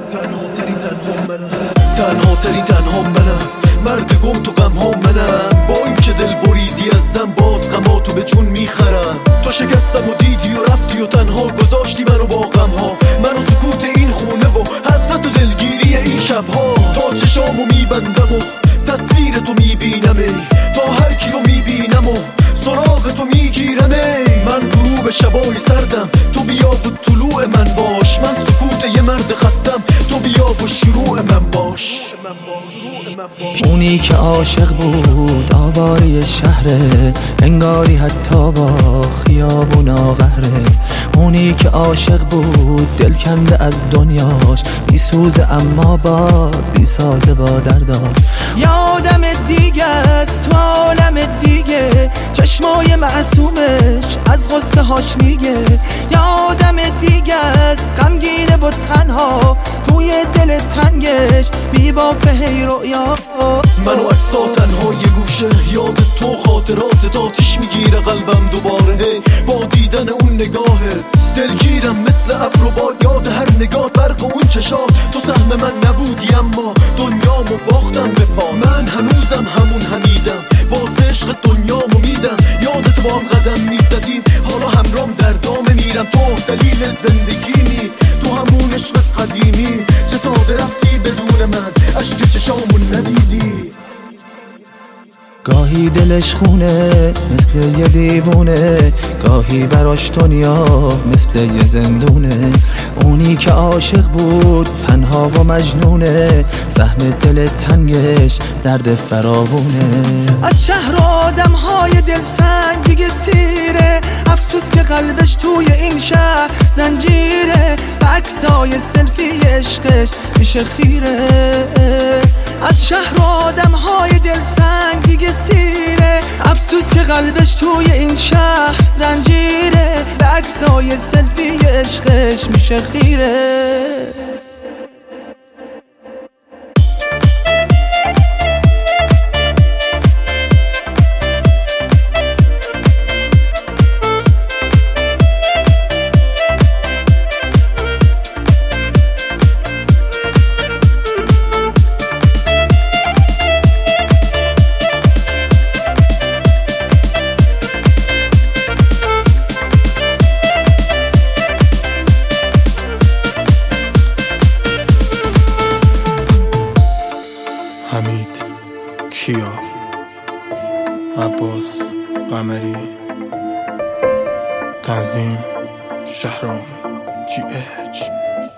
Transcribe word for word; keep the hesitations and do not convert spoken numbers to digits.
تنها تری تنها منم، تنها تری تنها منم، مرد گم تو غم ها منم. با این که دل بریدی ازم باز غماتو به جون میخرم. تو شکستم و دیدی و رفتی و تنها گذاشتی منو با غم ها، منو سکوت این خونه و حسرت و دلگیری این شبها. تا چشامو میبندم و تصویر تو میبینم ای، تا هر کی رو میبینم و سراغ تو میگیرم ای. من غروب شبای سردم، تو بیا و طلوع من باش. من سکوت یه مرد خستم، تو بیا و شروع من باش. اونی که عاشق بود آواره شهره، انگاری حتی با خیابون آغهره. اونی که عاشق بود دل کنده از دنیاش، بی سوزه اما باز بی سازه با درداش. یادم دیگه است تو عالم دیگه، چشمای معصومش از غصه هاش میگه. یادم دیگه است غمگینه و تنها توی دل تنگش بی بافه هی رؤیا. منو اکسا تنها یه گوشه، یاد تو خاطرات آتیش میگیره قلبم دوباره. با دیدن اون نگاهت دلگیرم مثل ابر و با یاد هر نگاه برق اون چشات. تو سهم من نبودی اما دنیامو باختم به پا. من هنوزم همون حمیدم، واسه عشق دنیامو میدم. یادت با هم قدم میزدیم، حالا همرام در دام میرم. تو دلیل زندگیمی، تو همون عشق قدیمی. چه ساده رفتی بدون من، عشق چشامون ندیدی. گاهی دلش خونه مثل یه دیوونه، گاهی براش دنیا مثل یه زندونه. اونی که عاشق بود تنها و مجنونه، سهم دل تنگش درد فراوونه. از شهر آدم های دل سنگ دیگه سیره، افسوس که قلبش توی این شهر زنجیره. به عکسای سلفی عشقش میشه خیره. از شهر آدم های دل سنگ دیگه سیره، افسوس که قلبش توی این شهر زنجیره. به عکسای سلفی عشقش میشه خیره. حمید، کیا، عباس قمری، تنظیم شهرام جی اچ.